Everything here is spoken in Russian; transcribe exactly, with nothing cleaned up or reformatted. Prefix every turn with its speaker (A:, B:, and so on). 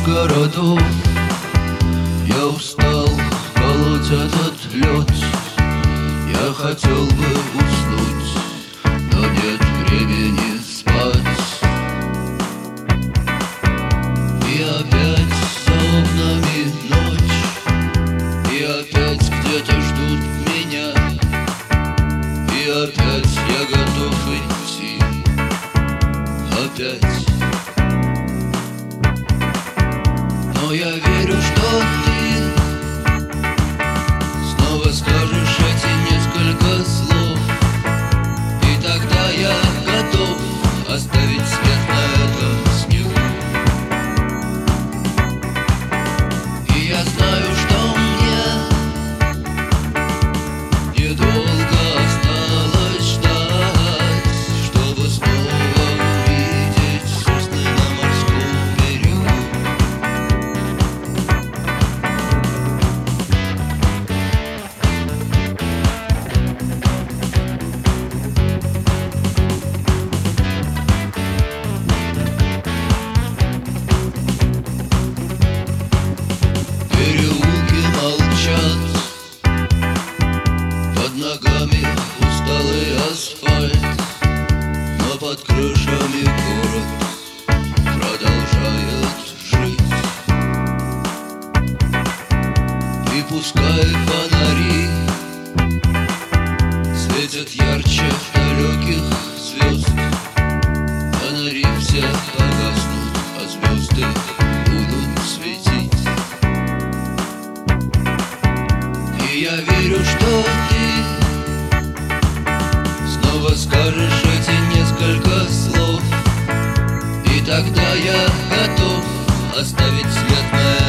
A: городов. Я устал колоть этот лед. Я хотел бы уснуть, но нет времени спать. И опять за окнами ночь, и опять где-то ждут меня, и опять я готов идти, опять. Но я верю, что ты снова скажешь эти несколько слов, и тогда я готов оставить след на этом снегу. И я знаю, что мне недолго осталось ждать, чтобы снова увидеть сосны на морском берегу. Переулки молчат, под ногами усталый асфальт, но под крышами город продолжает жить. И пускай фонари светят ярче далеких звезд, фонари все погаснут, а звезды будут светить. И я верю, что ты снова скажешь эти несколько слов, и тогда я готов оставить след на